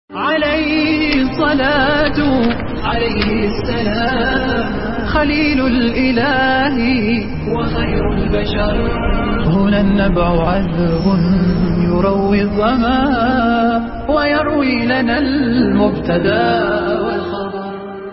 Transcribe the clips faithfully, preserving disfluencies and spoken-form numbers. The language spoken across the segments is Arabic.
عليه الصلاة عليه السلام خليل الإله وخير البشر. هنا النبع عذب يروي الظما ويروي لنا المبتدا والخبر.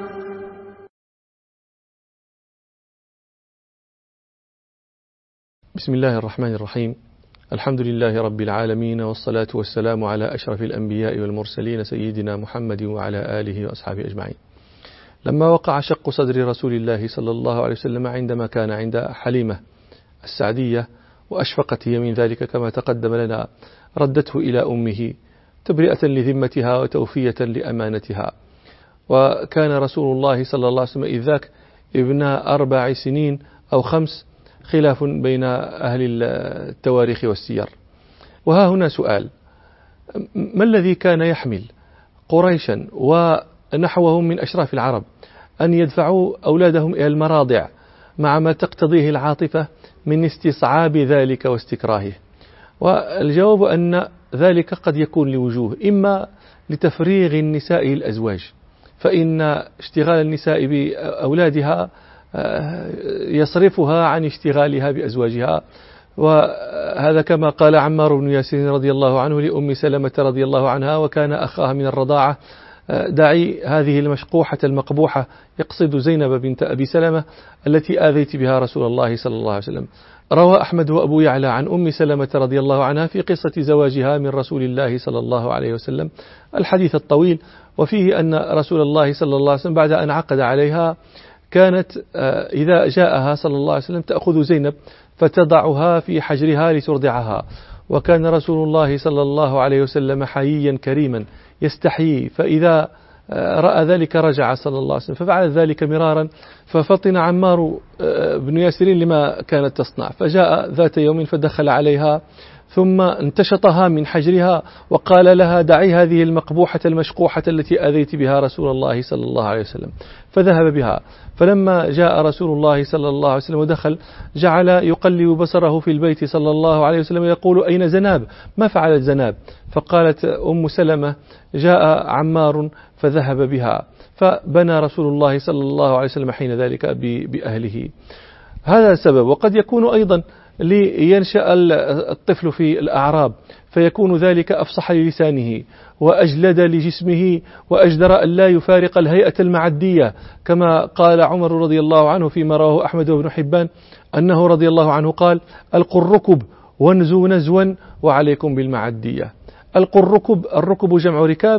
بسم الله الرحمن الرحيم. الحمد لله رب العالمين، والصلاة والسلام على أشرف الأنبياء والمرسلين سيدنا محمد وعلى آله وأصحابه أجمعين. لما وقع شق صدر رسول الله صلى الله عليه وسلم عندما كان عند حليمة السعدية وأشفقت هي من ذلك كما تقدم لنا، ردته إلى أمه تبرئة لذمتها وتوفية لأمانتها. وكان رسول الله صلى الله عليه وسلم إذ ذاك ابن أربع سنين أو خمس، خلاف بين أهل التواريخ والسير. وها هنا سؤال: ما الذي كان يحمل قريشا ونحوهم من أشراف العرب أن يدفعوا أولادهم إلى المراضع مع ما تقتضيه العاطفة من استصعاب ذلك واستكراهه؟ والجواب أن ذلك قد يكون لوجوه: إما لتفريغ النساء الأزواج، فإن اشتغال النساء بأولادها يصرفها عن اشتغالها بأزواجها، وهذا كما قال عمار بن ياسر رضي الله عنه لأم سلمة رضي الله عنها وكان أخاها من الرضاعة: دعي هذه المشقوحة المقبوحة، يقصد زينب بنت أبي سلمة التي آذيت بها رسول الله صلى الله عليه وسلم. روى أحمد وأبو يعلى عن أم سلمة رضي الله عنها في قصة زواجها من رسول الله صلى الله عليه وسلم الحديث الطويل، وفيه أن رسول الله صلى الله عليه وسلم بعد أن عقد عليها كانت إذا جاءها صلى الله عليه وسلم تأخذ زينب فتضعها في حجرها لترضعها. وكان رسول الله صلى الله عليه وسلم حييا كريما يستحيي، فإذا رأى ذلك رجع صلى الله عليه وسلم، ففعل ذلك مرارا، ففطن عمار بن ياسر لما كانت تصنع، فجاء ذات يوم فدخل عليها ثم انتشطها من حجرها وقال لها: دعي هذه المقبوحة المشقوحة التي أذيت بها رسول الله صلى الله عليه وسلم. فذهب بها. فلما جاء رسول الله صلى الله عليه وسلم ودخل جعل يقلب بصره في البيت صلى الله عليه وسلم يقول: أين زناب؟ ما فعلت زناب؟ فقالت أم سلمة: جاء عمار فذهب بها. فبنى رسول الله صلى الله عليه وسلم حين ذلك بأهله. هذا السبب. وقد يكون أيضا لينشأ الطفل في الأعراب فيكون ذلك أفصح للسانه وأجلد لجسمه وأجدر أن لا يفارق الهيئة المعدية، كما قال عمر رضي الله عنه فيما رواه أحمد وابن حبان أنه رضي الله عنه قال: ألقوا الركب وانزوا نزوا وعليكم بالمعدية. ألقوا الركب، الركب جمع ركاب،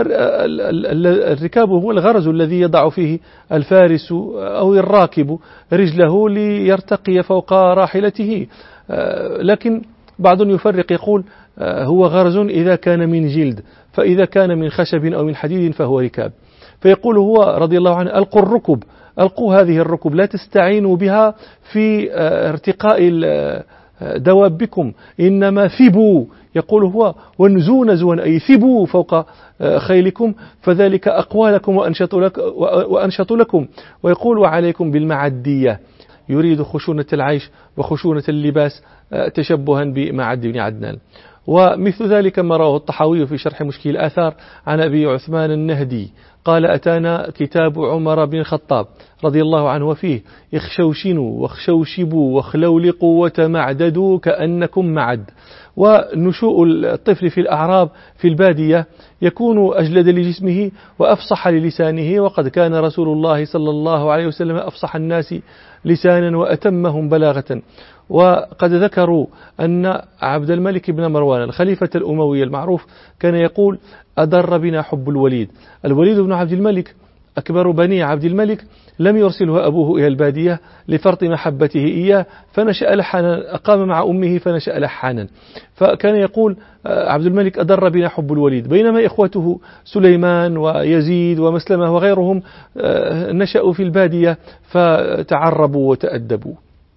الركاب هو الغرز الذي يضع فيه الفارس أو الراكب رجله ليرتقي فوق راحلته، لكن بعض يفرق يقول هو غرز إذا كان من جلد، فإذا كان من خشب أو من حديد فهو ركاب. فيقول هو رضي الله عنه: ألقوا الركب، ألقوا هذه الركب، لا تستعينوا بها في ارتقاء دوابكم، إنما ثبوا، يقول هو، وانزوا نزوا، أي ثبوا فوق خيلكم فذلك أقوى لكم وأنشط, لك وأنشط لكم. ويقول: وعليكم بالمعدية، يريد خشونة العيش وخشونة اللباس تشبها بمعد بن عدنان. ومثل ذلك ما رواه الطحاوي في شرح مشكل الآثار عن أبي عثمان النهدي قال: أتانا كتاب عمر بن الخطاب رضي الله عنه وفيه: اخشوشنوا واخشوشبوا واخلولقوا وتمعددوا كأنكم معد. ونشوء الطفل في الأعراب في البادية يكون أجلد لجسمه وأفصح للسانه، وقد كان رسول الله صلى الله عليه وسلم أفصح الناس لسانا وأتمهم بلاغة. وقد ذكروا أن عبد الملك بن مروان الخليفة الأموي المعروف كان يقول: أضر بنا حب الوليد. الوليد بن عبد الملك أكبر بني عبد الملك لم يرسله أبوه إلى البادية لفرط محبته إياه، فنشأ لحانا، أقام مع أمه فنشأ لحانا. فكان يقول عبد الملك: أضر بنا حب الوليد، بينما إخوته سليمان ويزيد ومسلمة وغيرهم نشأوا في البادية فتعربوا وتأدبوا.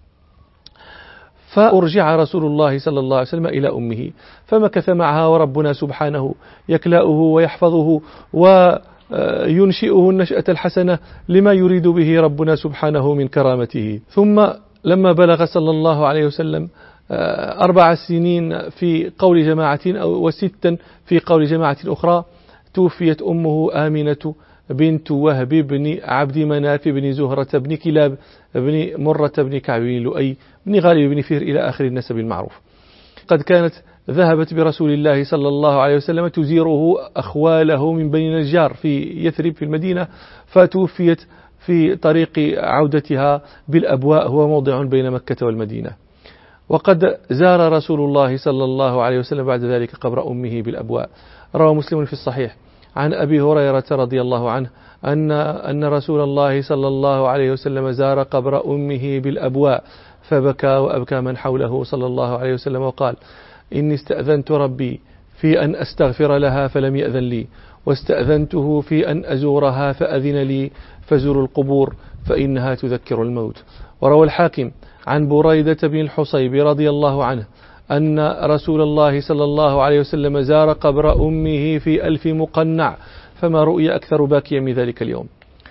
فأرجع رسول الله صلى الله عليه وسلم إلى أمه فمكث معها، وربنا سبحانه يكلأه ويحفظه وينشئه النشأة الحسنة لما يريد به ربنا سبحانه من كرامته. ثم لما بلغ صلى الله عليه وسلم أربع سنين في قول جماعة أو وستا في قول جماعة أخرى، توفيت أمه آمنة بنت وهب بن عبد مناف بن زهرة بن كلاب بن مرة بن كعب بن لؤي بن غالب بن فهر إلى آخر النسب المعروف. قد كانت ذهبت برسول الله صلى الله عليه وسلم تزيره أخواله من بني نجار في يثرب في المدينة، فتوفيت في طريق عودتها بالأبواء، هو موضع بين مكة والمدينة. وقد زار رسول الله صلى الله عليه وسلم بعد ذلك قبر أمه بالأبواء. روى مسلم في الصحيح عن أبي هريرة رضي الله عنه أن أن رسول الله صلى الله عليه وسلم زار قبر أمه بالأبواء فبكى وأبكى من حوله صلى الله عليه وسلم وقال: إني استأذنت ربي في أن أستغفر لها فلم يأذن لي، واستأذنته في أن أزورها فأذن لي، فزوروا القبور فإنها تذكر الموت. وروى الحاكم عن بريدة بن الحصيب رضي الله عنه أن رسول الله صلى الله عليه وسلم زار قبر أمه في ألف مقنع، فما رؤي أكثر باكيا من ذلك اليوم.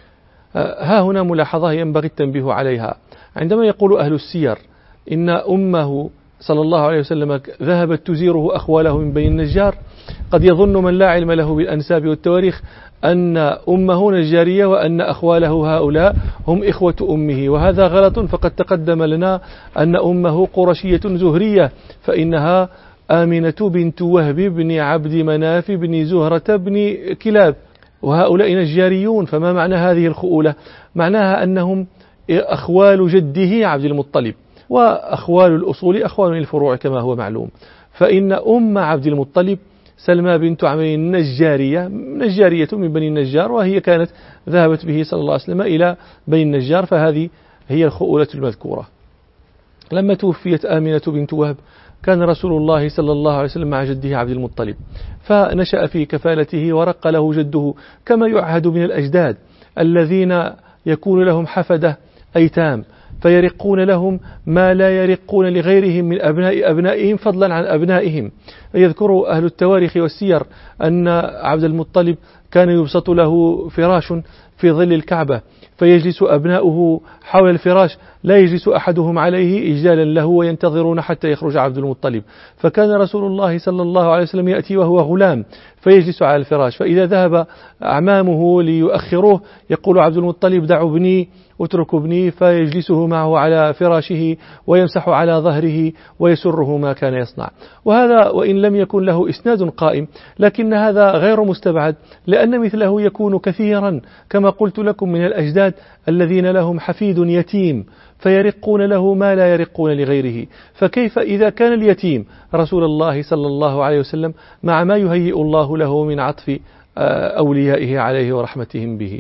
ها هنا ملاحظة ينبغي التنبيه عليها. عندما يقول أهل السير إن أمه صلى الله عليه وسلم ذهبت تزيره أخواله من بني النجار، قد يظن من لا علم له بالأنساب والتواريخ أن أمه نجارية وأن أخواله هؤلاء هم إخوة أمه، وهذا غلط. فقد تقدم لنا أن أمه قرشية زهرية، فإنها آمنة بنت وهب بن عبد مناف بن زهرة بن كلاب، وهؤلاء نجاريون. فما معنى هذه الخؤولة؟ معناها أنهم أخوال جده عبد المطلب، وأخوال الأصول أخوال الفروع كما هو معلوم. فإن أم عبد المطلب سلمى بنت عمي النجارية، نجارية من بني النجار، وهي كانت ذهبت به صلى الله عليه وسلم إلى بني النجار، فهذه هي الخؤولة المذكورة. لما توفيت آمنة بنت وهب كان رسول الله صلى الله عليه وسلم مع جده عبد المطلب، فنشأ في كفالته ورق له جده كما يعهد من الأجداد الذين يكون لهم حفدة أيتام، فيرقون لهم ما لا يرقون لغيرهم من أبناء أبنائهم فضلا عن أبنائهم. يذكر أهل التواريخ والسير أن عبد المطلب كان يبسط له فراش في ظل الكعبة، فيجلس أبناؤه حول الفراش، لا يجلس أحدهم عليه إجلالا له وينتظرون حتى يخرج عبد المطلب. فكان رسول الله صلى الله عليه وسلم يأتي وهو غلام فيجلس على الفراش، فإذا ذهب أعمامه ليؤخروه يقول عبد المطلب: دعوا ابني، اتركوا ابني، فيجلسه معه على فراشه ويمسح على ظهره ويسره ما كان يصنع. وهذا وإن لم يكن له إسناد قائم، لكن هذا غير مستبعد، لأن مثله يكون كثيرا كما قلت لكم من الأجداد الذين لهم حفيد يتيم فيرقون له ما لا يرقون لغيره. فكيف إذا كان اليتيم رسول الله صلى الله عليه وسلم مع ما يهيئ الله له من عطف أوليائه عليه ورحمتهم به.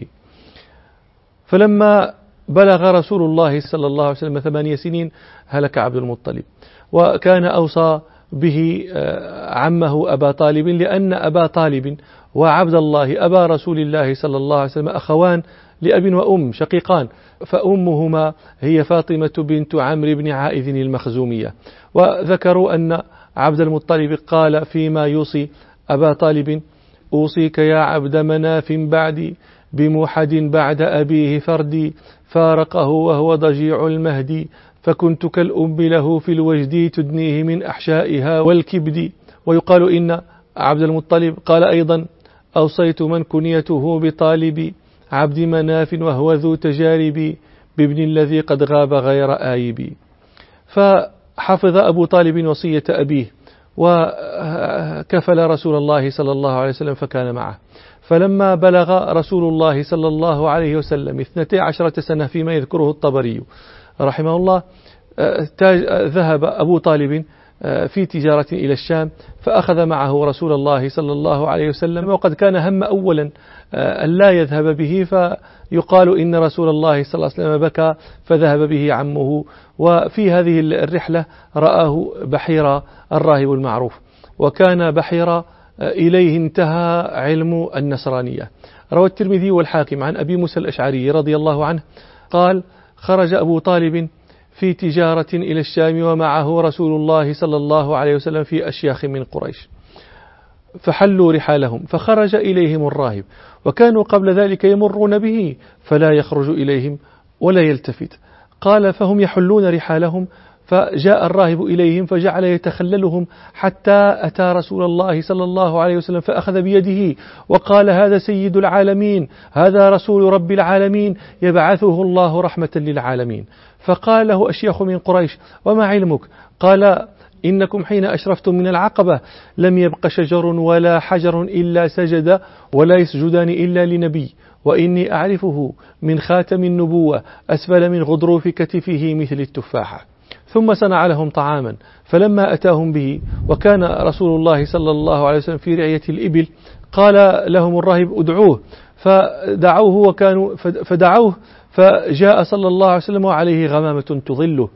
فلما بلغ رسول الله صلى الله عليه وسلم ثمانية سنين هلك عبد المطلب، وكان أوصى به عمه أبا طالب، لأن أبا طالب وعبد الله أبا رسول الله صلى الله عليه وسلم أخوان لأب وأم شقيقان، فأمهما هي فاطمة بنت عمرو بن عائذ المخزومية. وذكروا أن عبد المطلب قال فيما يوصي أبا طالب: أوصيك يا عبد مناف بعدي بموحد بعد أبيه فردي، فارقه وهو ضجيع المهدي، فكنت كالأم له في الوجد تدنيه من أحشائها والكبد. ويقال إن عبد المطلب قال أيضا: أوصيت من كنيته بطالب عبد مناف وهو ذو تجارب، بابن الذي قد غاب غير آيب. فحفظ أبو طالب وصية أبيه وكفل رسول الله صلى الله عليه وسلم فكان معه. فلما بلغ رسول الله صلى الله عليه وسلم اثنتي عشرة سنة فيما يذكره الطبري رحمه الله، ذهب أبو طالب في تجارة إلى الشام، فأخذ معه رسول الله صلى الله عليه وسلم، وقد كان هم أولا أن لا يذهب به، فيقال إن رسول الله صلى الله عليه وسلم بكى فذهب به عمه. وفي هذه الرحلة رآه بحيرة الراهب المعروف، وكان بحيرة إليه انتهى علم النصرانية. روى الترمذي والحاكم عن أبي موسى الأشعري رضي الله عنه قال: خرج أبو طالب في تجارة إلى الشام ومعه رسول الله صلى الله عليه وسلم في أشياخ من قريش، فحلوا رحالهم، فخرج إليهم الراهب، وكانوا قبل ذلك يمرون به فلا يخرج إليهم ولا يلتفت. قال: فهم يحلون رحالهم فجاء الراهب إليهم فجعل يتخللهم حتى أتى رسول الله صلى الله عليه وسلم فأخذ بيده وقال: هذا سيد العالمين، هذا رسول رب العالمين، يبعثه الله رحمة للعالمين. فقال له أشياخ من قريش: وما علمك؟ قال: إنكم حين أشرفتم من العقبة لم يبق شجر ولا حجر إلا سجد ولا يسجدان إلا لنبي، وإني أعرفه من خاتم النبوة أسفل من غضروف كتفه مثل التفاحة. ثم صنع لهم طعاما، فلما أتاهم به وكان رسول الله صلى الله عليه وسلم في رعية الإبل قال لهم الراهب: ادعوه. فدعوه وكانوا فدعوه فجاء صلى الله عليه وسلم وعليه غمامة تظله،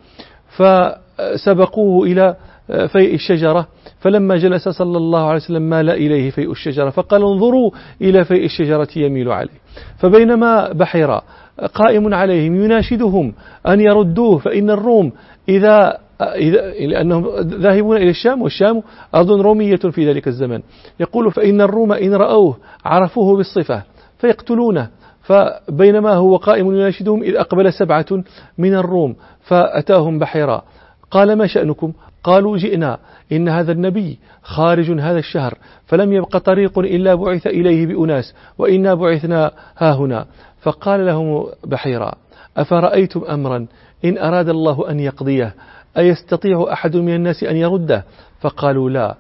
فسبقوه إلى فيء الشجرة، فلما جلس صلى الله عليه وسلم مال إليه فيء الشجرة فقال: انظروا إلى فيء الشجرة يميل عليه. فبينما بحيرة قائم عليهم يناشدهم أن يردوه، فإن الروم إذا إذا لأنهم ذاهبون إلى الشام، والشام أرض رومية في ذلك الزمن، يقول: فإن الروم إن رأوه عرفوه بالصفة فيقتلونه. فبينما هو قائم يناشدهم إذ أقبل سبعة من الروم فأتاهم بحيرة، قال: ما شأنكم؟ قالوا: جئنا، إن هذا النبي خارج هذا الشهر، فلم يبق طريق إلا بعث إليه بأناس، وإنا بعثنا هاهنا. فقال لهم بحيرة: أفرأيتم أمرا إن أراد الله أن يقضيه أيستطيع أحد من الناس أن يرده؟ فقالوا: لا.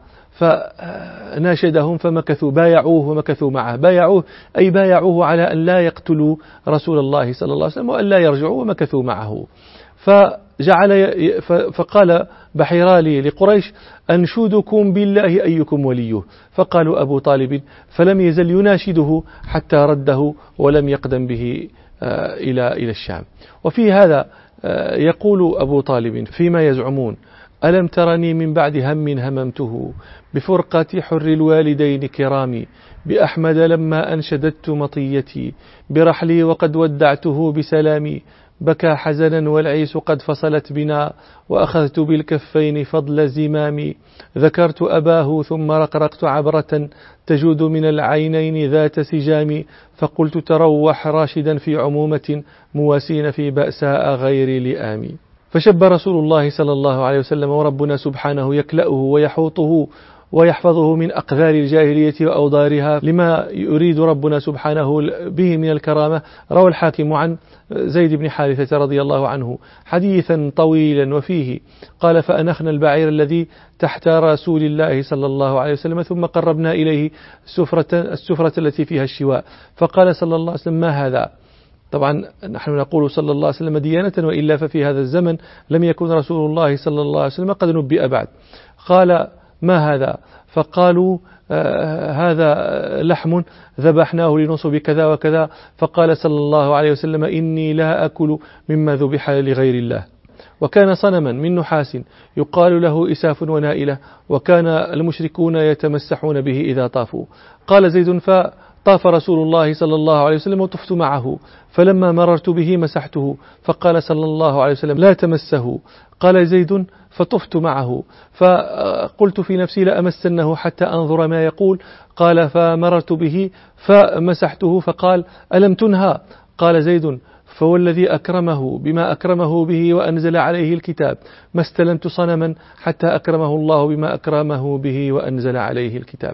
فناشدهم فمكثوا، بايعوه ومكثوا معه. بايعوه أي بايعوه على أن لا يقتلوا رسول الله صلى الله عليه وسلم وأن لا يرجعوا، ومكثوا معه. فجعل فقال بحيرة لقريش: أنشدكم بالله أيكم وليه. فقالوا: أبو طالب، فلم يزل يناشده حتى رده ولم يقدم به إلى إلى الشام. وفي هذا يقول أبو طالب فيما يزعمون: ألم ترني من بعد هم هممته بفرقة حر الوالدين كرامي، بأحمد لما أنشددت مطيتي برحلي وقد ودعته بسلامي، بكى حزنا والعيس قد فصلت بنا وأخذت بالكفين فضل زمامي، ذكرت أباه ثم رقرقت عبرة تجود من العينين ذات سجام، فقلت تروح راشدا في عمومة مواسين في بأساء غير لئام. فشب رسول الله صلى الله عليه وسلم، وربنا سبحانه يكلأه ويحوطه ويحفظه من أقذار الجاهلية وأوضارها لما يريد ربنا سبحانه به من الكرامة. روى الحاكم عن زيد بن حارثة رضي الله عنه حديثا طويلا وفيه قال: فأنخنا البعير الذي تحت رسول الله صلى الله عليه وسلم، ثم قربنا إليه السفرة, السفرة التي فيها الشواء، فقال صلى الله عليه وسلم: ما هذا؟ طبعا نحن نقول صلى الله عليه وسلم ديانة، وإلا ففي هذا الزمن لم يكن رسول الله صلى الله عليه وسلم قد نبئ بعد. قال: ما هذا؟ فقالوا: آه هذا لحم ذبحناه لنصب كذا وكذا. فقال صلى الله عليه وسلم: إني لا أكل مما ذبح لغير الله. وكان صنما من نحاس يقال له إساف ونائلة، وكان المشركون يتمسحون به إذا طافوا. قال زيد: فطاف رسول الله صلى الله عليه وسلم وطفت معه، فلما مررت به مسحته، فقال صلى الله عليه وسلم: لا تمسه. قال زيد: فطفت معه، فقلت في نفسي لأمسنه حتى أنظر ما يقول. قال: فمررت به فمسحته، فقال: ألم تنهى؟ قال زيد: فوالذي أكرمه بما أكرمه به وأنزل عليه الكتاب ما استلمت صنما حتى أكرمه الله بما أكرمه به وأنزل عليه الكتاب.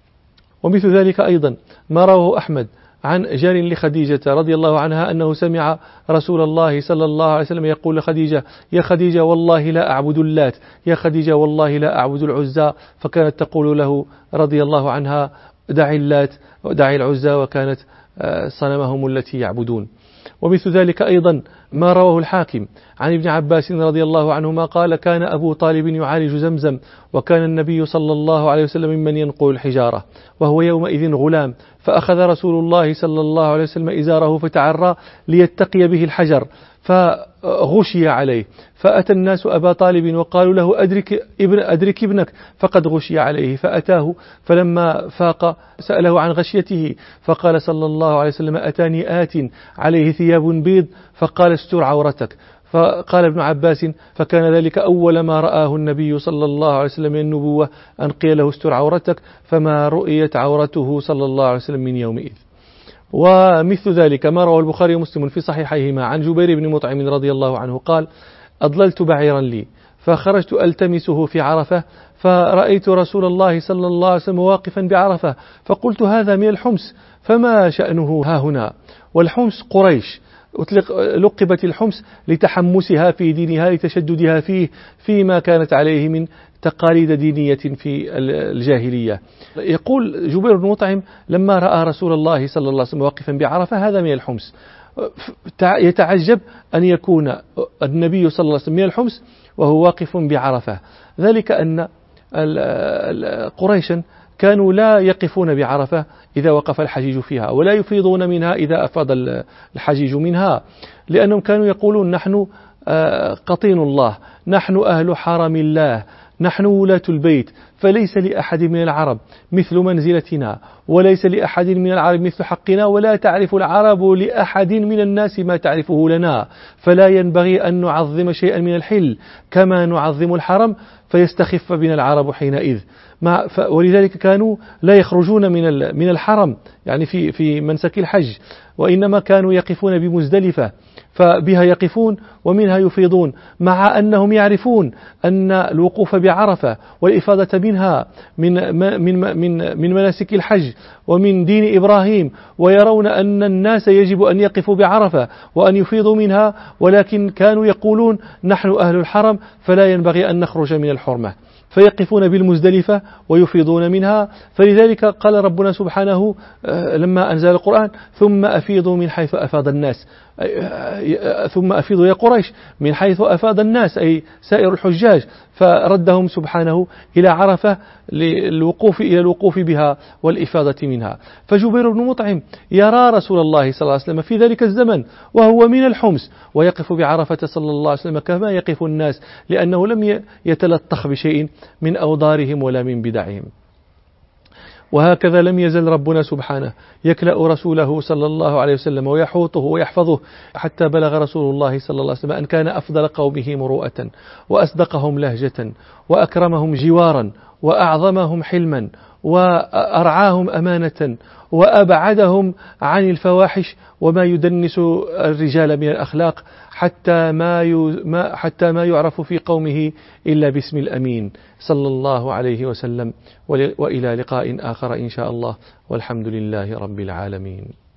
ومثل ذلك أيضا ما رواه أحمد عن جار لخديجة رضي الله عنها أنه سمع رسول الله صلى الله عليه وسلم يقول لخديجة: يا خديجة والله لا أعبد اللات، يا خديجة والله لا أعبد العزى. فكانت تقول له رضي الله عنها: دعي اللات ودعي العزى، وكانت صنمهم التي يعبدون. ومثل ذلك أيضا ما رواه الحاكم عن ابن عباس رضي الله عنهما قال: كان أبو طالب يعالج زمزم، وكان النبي صلى الله عليه وسلم ممن ينقل الحجارة، وهو يومئذ غلام، فأخذ رسول الله صلى الله عليه وسلم إزاره فتعرى ليتقي به الحجر، فغشي عليه، فأتى الناس أبا طالب وقالوا له: أدرك, ابن أدرك ابنك فقد غشي عليه. فأتاه، فلما فاق سأله عن غشيته، فقال صلى الله عليه وسلم: أتاني آت عليه ثياب بيض فقال: استر عورتك. فقال ابن عباس: فكان ذلك أول ما رآه النبي صلى الله عليه وسلم من النبوة، أن قيل له: استر عورتك، فما رؤيت عورته صلى الله عليه وسلم من يومئذ. ومثل ذلك ما روى البخاري ومسلم في صحيحيهما عن جبير بن مطعم رضي الله عنه قال: أضللت بعيرا لي فخرجت ألتمسه في عرفة فرأيت رسول الله صلى الله عليه وسلم واقفا بعرفة، فقلت هذا من الحمص فما شأنه ها هنا؟ والحمص قريش، أطلق لقبت الحمص لتحمسها في دينها، لتشددها فيه فيما كانت عليه من تقاليد دينية في الجاهلية. يقول جبير بن مطعم لما رأى رسول الله صلى الله عليه وسلم واقفا بعرفة هذا من الحمص، يتعجب أن يكون النبي صلى الله عليه وسلم من الحمص وهو واقف بعرفة. ذلك أن قريشا كانوا لا يقفون بعرفة إذا وقف الحجيج فيها، ولا يفيضون منها إذا أفاض الحجيج منها، لأنهم كانوا يقولون نحن قطين الله، نحن أهل حرم الله، نحن ولاة البيت، فليس لأحد من العرب مثل منزلتنا، وليس لأحد من العرب مثل حقنا، ولا تعرف العرب لأحد من الناس ما تعرفه لنا، فلا ينبغي أن نعظم شيئا من الحل كما نعظم الحرم فيستخف بنا العرب حينئذ. ولذلك كانوا لا يخرجون من من الحرم يعني في في منسك الحج، وإنما كانوا يقفون بمزدلفة فبها يقفون ومنها يفيضون، مع أنهم يعرفون أن الوقوف بعرفة والإفاضة منها من من من من مناسك الحج ومن دين إبراهيم، ويرون أن الناس يجب أن يقفوا بعرفة وأن يفيضوا منها، ولكن كانوا يقولون نحن أهل الحرم فلا ينبغي أن نخرج من الحرمة، فيقفون بالمزدلفة ويفيضون منها. فلذلك قال ربنا سبحانه لما أنزل القرآن ثم أفيضوا من حيث أفاض الناس، ثم أفيضوا يا قريش من حيث أفاض الناس أي سائر الحجاج، فردهم سبحانه إلى عرفة للوقوف إلى الوقوف بها والإفاضة منها. فجبير بن مطعم يرى رسول الله صلى الله عليه وسلم في ذلك الزمن وهو من الحمص ويقف بعرفة صلى الله عليه وسلم كما يقف الناس، لأنه لم يتلطخ بشيء من أوضارهم ولا من بدعهم. وهكذا لم يزل ربنا سبحانه يكلأ رسوله صلى الله عليه وسلم ويحوطه ويحفظه، حتى بلغ رسول الله صلى الله عليه وسلم أن كان أفضل قومه مروءة وأصدقهم لهجة وأكرمهم جوارا وأعظمهم حلما وأرعاهم أمانة وأبعدهم عن الفواحش وما يدنس الرجال من الأخلاق، حتى ما حتى ما يعرف في قومه إلا باسم الأمين صلى الله عليه وسلم. وإلى لقاء آخر إن شاء الله، والحمد لله رب العالمين.